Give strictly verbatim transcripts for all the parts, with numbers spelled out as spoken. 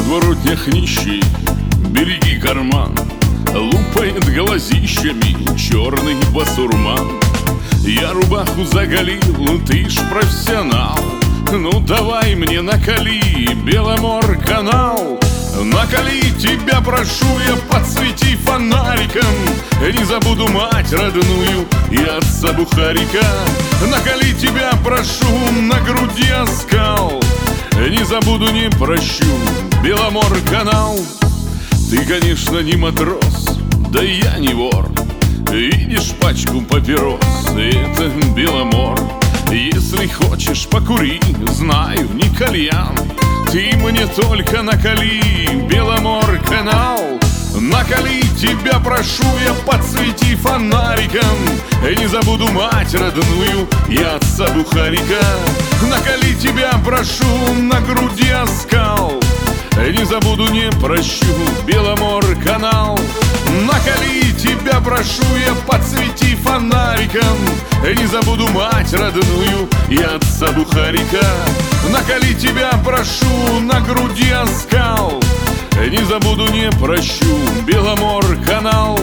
подворотнях нищий, береги карман. Лупает глазищами черный басурман. Я рубаху заголил, ты ж профессионал. Ну давай мне накали, Беломор-канал. Накали, тебя прошу я, подсвети фонариком. Не забуду мать родную и отца Бухарика. Накали, тебя прошу, на груди оскал. Не забуду, не прощу, Беломор-канал. Ты, конечно, не матрос, да я не вор. Видишь пачку папирос, это Беломор. Если хочешь, покури, знаю, не кальян. Ты мне только накали, Беломор-канал. Накали, тебя прошу я, подсвети фонариком. Не забуду мать родную и отца Бухарика. Накали, тебя прошу, на груди оскал. Не забуду, не прощу, Беломор-канал. Накали, тебя прошу я, подсвети фонариком. Не забуду мать родную и отца Бухарика. Накали, тебя прошу, на груди оскал. Не забуду, не прощу, Беломор-канал.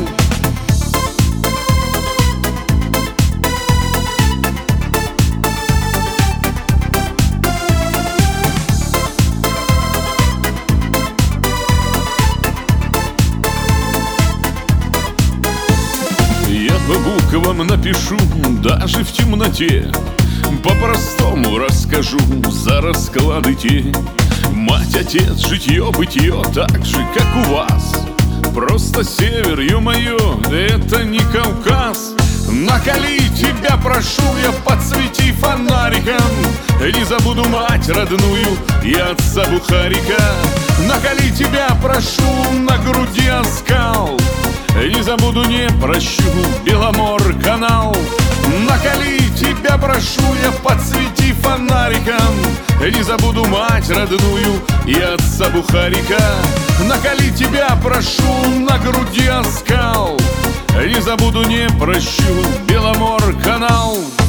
Я по буквам напишу, даже в темноте. По-простому расскажу за расклады те. Мать, отец, житье-бытие так же, как у вас. Просто север, ё-моё, это не Кавказ. Накали, тебя прошу я, подсвети фонариком. Не забуду мать родную и отца Бухарика. Накали, тебя прошу, на груди оскал. Не забуду, не прощу, Беломор-канал. Накали, тебя прошу я, подсвети фонариком. Не забуду мать родную и отца Бухарика. Накали, тебя прошу, на груди оскал. Не забуду, не прощу, Беломор-канал.